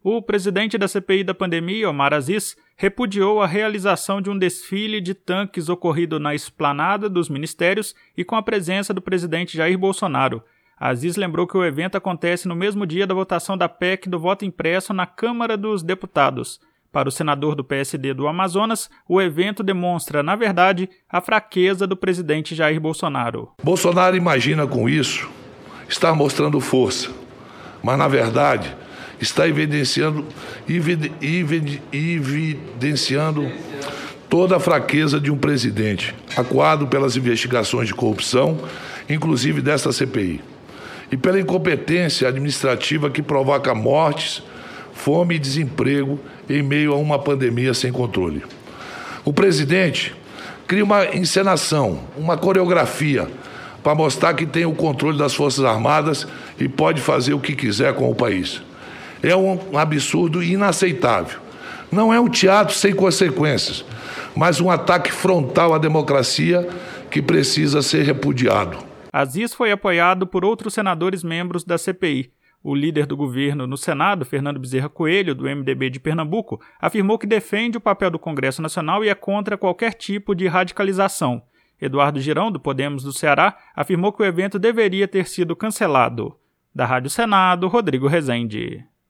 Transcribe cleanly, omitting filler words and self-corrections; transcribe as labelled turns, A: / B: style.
A: O presidente da CPI da pandemia, Omar Aziz, repudiou a realização de um desfile de tanques ocorrido na esplanada dos ministérios e com a presença do presidente Jair Bolsonaro. Aziz lembrou que o evento acontece no mesmo dia da votação da PEC do voto impresso na Câmara dos Deputados. Para o senador do PSD do Amazonas, o evento demonstra, na verdade, a fraqueza do presidente Jair Bolsonaro.
B: Bolsonaro imagina com isso estar mostrando força, mas na verdade está evidenciando toda a fraqueza de um presidente, acuado pelas investigações de corrupção, inclusive desta CPI, e pela incompetência administrativa que provoca mortes, fome e desemprego em meio a uma pandemia sem controle. O presidente cria uma encenação, uma coreografia, para mostrar que tem o controle das Forças Armadas e pode fazer o que quiser com o país. É um absurdo inaceitável. Não é um teatro sem consequências, mas um ataque frontal à democracia que precisa ser repudiado.
A: Aziz foi apoiado por outros senadores membros da CPI. O líder do governo no Senado, Fernando Bezerra Coelho, do MDB de Pernambuco, afirmou que defende o papel do Congresso Nacional e é contra qualquer tipo de radicalização. Eduardo Girão, do Podemos do Ceará, afirmou que o evento deveria ter sido cancelado. Da Rádio Senado, Rodrigo Rezende.